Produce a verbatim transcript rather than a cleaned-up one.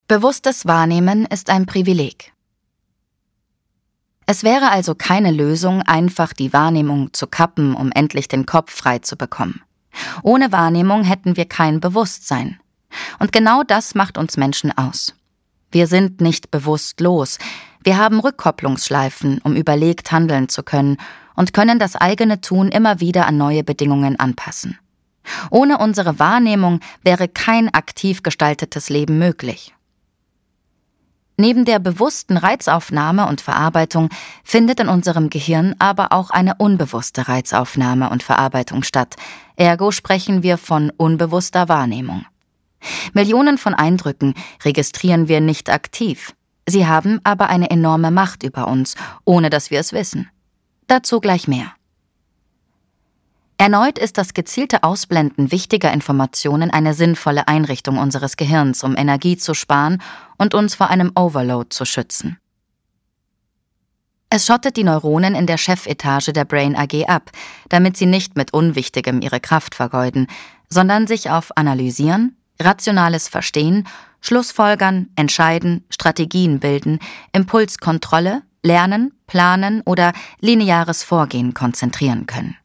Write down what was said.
Bewusstes Wahrnehmen ist ein Privileg. Es wäre also keine Lösung, einfach die Wahrnehmung zu kappen, um endlich den Kopf frei zu bekommen. Ohne Wahrnehmung hätten wir kein Bewusstsein. Und genau das macht uns Menschen aus. Wir sind nicht bewusstlos. Wir haben Rückkopplungsschleifen, um überlegt handeln zu können und können das eigene Tun immer wieder an neue Bedingungen anpassen. Ohne unsere Wahrnehmung wäre kein aktiv gestaltetes Leben möglich. Neben der bewussten Reizaufnahme und Verarbeitung findet in unserem Gehirn aber auch eine unbewusste Reizaufnahme und Verarbeitung statt. Ergo sprechen wir von unbewusster Wahrnehmung. Millionen von Eindrücken registrieren wir nicht aktiv. Sie haben aber eine enorme Macht über uns, ohne dass wir es wissen. Dazu gleich mehr. Erneut ist das gezielte Ausblenden wichtiger Informationen eine sinnvolle Einrichtung unseres Gehirns, um Energie zu sparen und uns vor einem Overload zu schützen. Es schottet die Neuronen in der Chefetage der Brain A G ab, damit sie nicht mit Unwichtigem ihre Kraft vergeuden, sondern sich auf Analysieren, rationales Verstehen, Schlussfolgern, Entscheiden, Strategien bilden, Impulskontrolle, Lernen, Planen oder lineares Vorgehen konzentrieren können.